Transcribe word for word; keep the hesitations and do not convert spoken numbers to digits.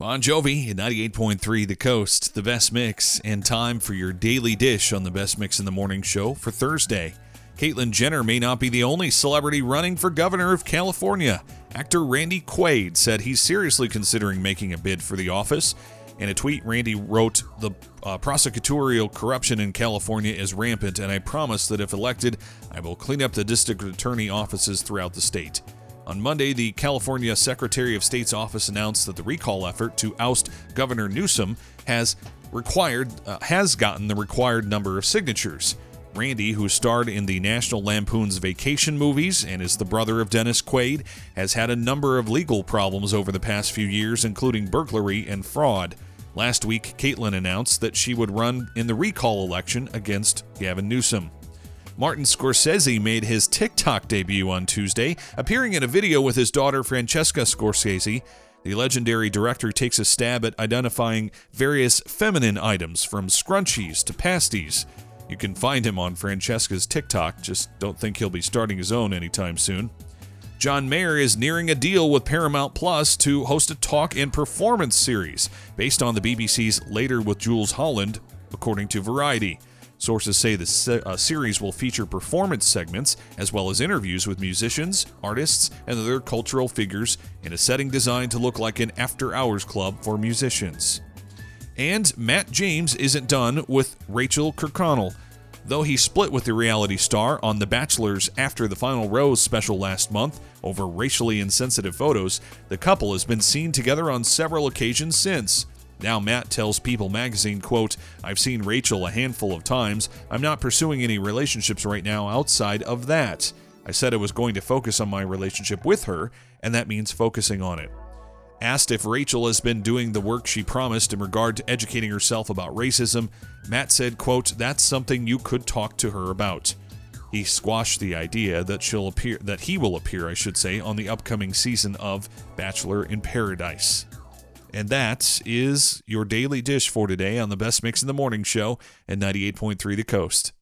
Bon Jovi at ninety-eight point three The Coast, the best mix, and time for your daily dish on the Best Mix in the Morning show for Thursday. Caitlyn Jenner may not be the only celebrity running for governor of California. Actor Randy Quaid said he's seriously considering making a bid for the office. In a tweet, Randy wrote, "The uh, prosecutorial corruption in California is rampant, and I promise that if elected, I will clean up the district attorney offices throughout the state." On Monday, the California Secretary of State's office announced that the recall effort to oust Governor Newsom has required uh, has gotten the required number of signatures. Randy, who starred in the National Lampoon's Vacation movies and is the brother of Dennis Quaid, has had a number of legal problems over the past few years, including burglary and fraud. Last week, Caitlyn announced that she would run in the recall election against Gavin Newsom. Martin Scorsese made his TikTok debut on Tuesday, appearing in a video with his daughter Francesca Scorsese. The legendary director takes a stab at identifying various feminine items, from scrunchies to pasties. You can find him on Francesca's TikTok, just don't think he'll be starting his own anytime soon. John Mayer is nearing a deal with Paramount Plus to host a talk and performance series based on the B B C's Later with Jules Holland, according to Variety. Sources say the se- uh, series will feature performance segments as well as interviews with musicians, artists, and other cultural figures in a setting designed to look like an after-hours club for musicians. And Matt James isn't done with Rachel Kirkconnell. Though he split with the reality star on The Bachelor's After the Final Rose special last month over racially insensitive photos, the couple has been seen together on several occasions since. Now Matt tells People magazine, quote, "I've seen Rachel a handful of times. I'm not pursuing any relationships right now outside of that. I said I was going to focus on my relationship with her, and that means focusing on it." Asked if Rachel has been doing the work she promised in regard to educating herself about racism, Matt said, quote, "That's something you could talk to her about." He squashed the idea that she'll appear, that he will appear, I should say, on the upcoming season of Bachelor in Paradise. And that is your daily dish for today on the Best Mix in the Morning show at ninety-eight point three The Coast.